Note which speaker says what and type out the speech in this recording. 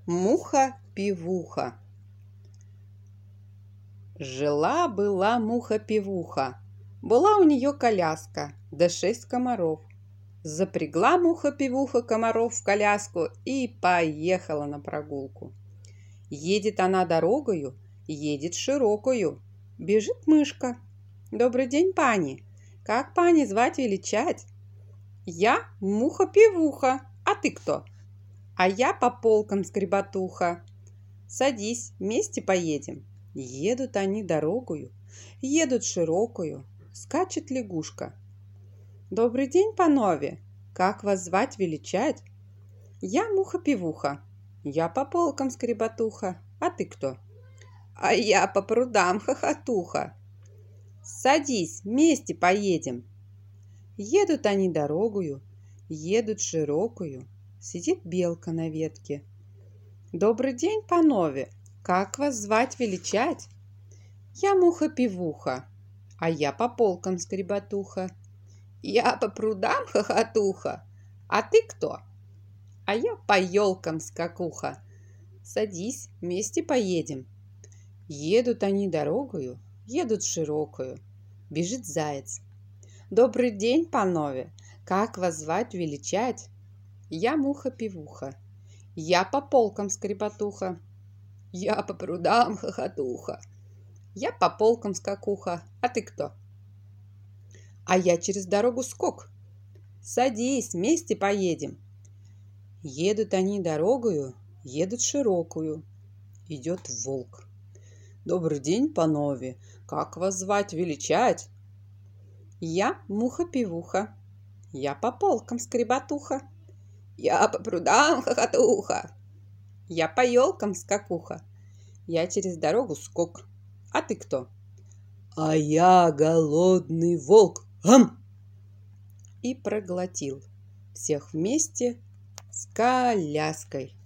Speaker 1: Муха-пивуха. Жила-была муха-пивуха. Была у нее коляска, да 6 комаров. Запрягла муха-пивуха комаров в коляску и поехала на прогулку. Едет она дорогою, едет широкою. Бежит мышка. «Добрый день, пани! Как пани звать величать?» «Я муха-пивуха, а ты кто?» «А я по полкам скреботуха». «Садись, вместе поедем». Едут они дорогою, едут широкую. Скачет лягушка. «Добрый день, панове! Как вас звать величать?» «Я муха-пивуха». «Я по полкам скреботуха, а ты кто?» «А я по прудам хохотуха». «Садись, вместе поедем». Едут они дорогою, едут широкую. Сидит белка на ветке. «Добрый день, панове! Как вас звать величать?» «Я муха-пивуха, а я по полкам скреботуха». «Я по прудам хохотуха, а ты кто?» «А я по елкам скакуха». «Садись, вместе поедем». Едут они дорогою, едут широкую. Бежит заяц. «Добрый день, панове! Как вас звать величать?» «Я муха-пивуха, я по полкам скреботуха». «Я по прудам хохотуха». «Я по полкам скакуха, а ты кто?» «А я через дорогу скок». «Садись, вместе поедем». Едут они дорогою, едут широкую. Идет волк. «Добрый день, панове! Как вас звать величать?» «Я муха-пивуха, я по полкам скреботуха». «Я по прудам хохотуха». «Я по елкам скакуха». «Я через дорогу скок, а ты кто?» «А я голодный волк, гам!» И проглотил всех вместе с коляской.